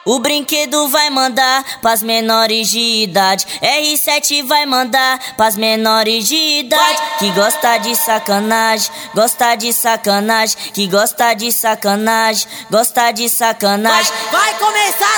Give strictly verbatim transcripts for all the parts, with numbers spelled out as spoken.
O brinquedo vai mandar pras menores de idade. R sete vai mandar pras menores de idade. Que gosta de sacanagem, gosta de sacanagem. Que gosta de sacanagem, gosta de sacanagem. Vai, vai começar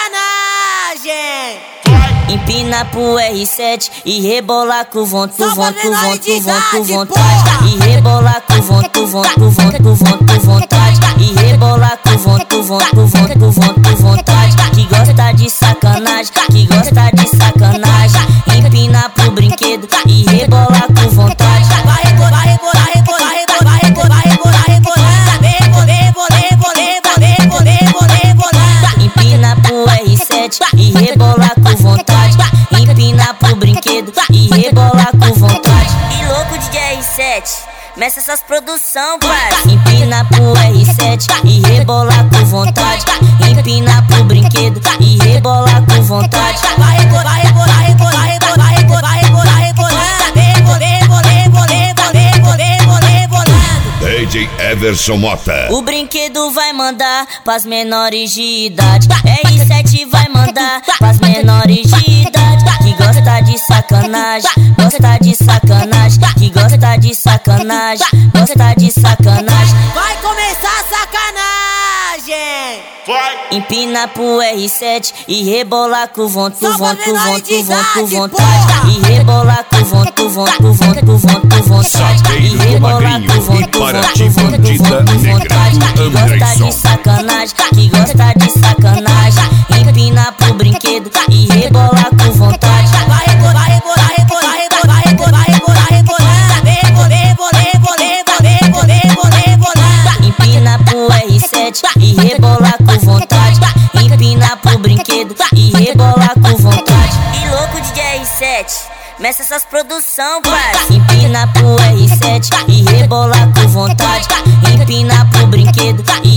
a sacanagem. Empina pro R sete e rebolar com vontade, com vontade, com vontade, com vontade. E rebolar com vontade, com vontade, com vontade, com vontade. E rebolar com vontade, com vontade, com vontade, com vontade, com vontade. Que gosta de sacanagem, que gosta de sacanagem. Empina pro brinquedo e rebolar com vontade. Vai rebolar, rebolar, rebolar, rebolar, rebolar, rebolar, rebolar. Rebolar, rebolar, rebolar, rebolar, rebolar, rebolar. Empina pro R sete e rebolar com vontade. Empina pro brinquedo e rebolar com vontade. E louco de R sete, meça essas produção, pai. Empina pro R sete e rebolar com vontade. Empina pro brinquedo e rebolar com vontade. Vai rebolar, rebolar, rebolar, rebolar, rebolar, rebolar, rebolar. Rebolar, rebolar, rebolar, rebolar, rebolar, rebolar. D J Everson Mota. O brinquedo vai mandar pras menores de idade. R sete vai mandar pras menores de idade. Que gosta de sacanagem, gosta de sacanagem. Que gosta de sacanagem, gosta de sacanagem. Vai começar a sacanagem. Vai. Empina pro R sete e rebolar com vontade, com vontade, com vontade, com vontade, com idade, vontade. E rebolar com vontade, com vontade, com vontade, com vontade, com vontade. E Sapeiro do rebolar Magrinho com vontade, e com vontade, Paraty com vontade, com Bandida vontade, com vontade. Negrão Que gosta de Anderson. sacanagem, que gosta de sacanagem. Empina pro brinquedo e rebolar com vontade. Vai rebolar, rebolar, rebolar, rebolar, rebolar, rebolar, rebolar. Rebolar, rebolar, rebolar, rebolar, rebolar, rebolar. Empina pro R sete e rebolar com vontade. Empina pro brinquedo e rebolar com vontade. E louco de R sete, meça essas produção, pai. Empina pro R sete e rebolar com vontade. Empina pro brinquedo e